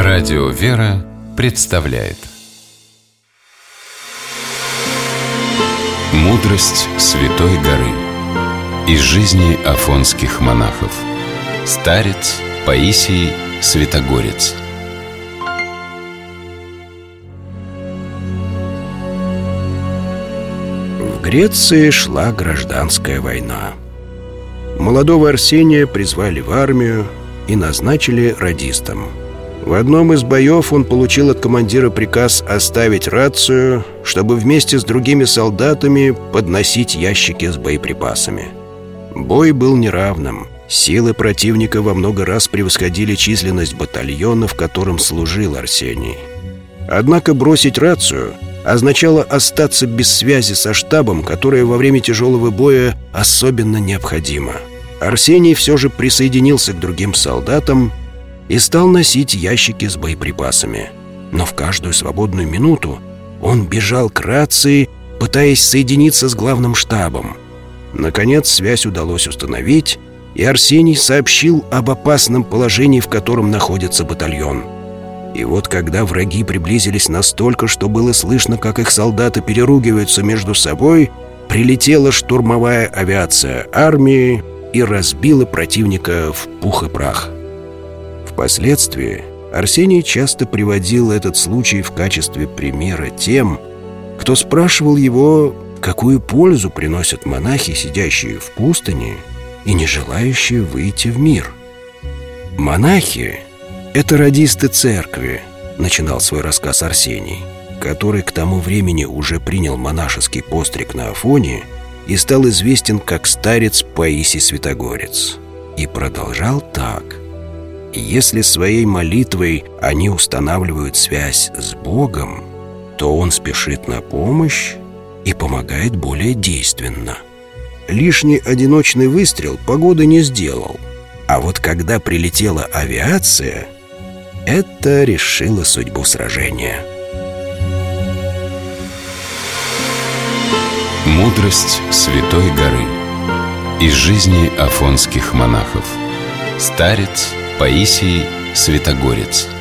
Радио «Вера» представляет «Мудрость Святой горы» из жизни афонских монахов. Старец Паисий Святогорец. В Греции шла гражданская война. Молодого Арсения призвали в армию и назначили радистом. В одном из боев он получил от командира приказ оставить рацию, чтобы вместе с другими солдатами подносить ящики с боеприпасами. Бой был неравным. Силы противника во много раз превосходили численность батальона, в котором служил Арсений. Однако бросить рацию означало остаться без связи со штабом, которая во время тяжелого боя особенно необходима. Арсений все же присоединился к другим солдатам и стал носить ящики с боеприпасами. Но в каждую свободную минуту он бежал к рации, пытаясь соединиться с главным штабом. Наконец связь удалось установить, и Арсений сообщил об опасном положении, в котором находится батальон. И вот когда враги приблизились настолько, что было слышно, как их солдаты переругиваются между собой, прилетела штурмовая авиация армии и разбила противника в пух и прах. Впоследствии Арсений часто приводил этот случай в качестве примера тем, кто спрашивал его, какую пользу приносят монахи, сидящие в пустыне и не желающие выйти в мир. «Монахи — это радисты церкви», — начинал свой рассказ Арсений, который к тому времени уже принял монашеский постриг на Афоне и стал известен как старец Паисий Святогорец. И продолжал так: «Если своей молитвой они устанавливают связь с Богом, то Он спешит на помощь и помогает более действенно. Лишний одиночный выстрел погоды не сделал, а вот когда прилетела авиация, это решило судьбу сражения». Мудрость Святой горы из жизни афонских монахов. Старец Паисий Святогорец.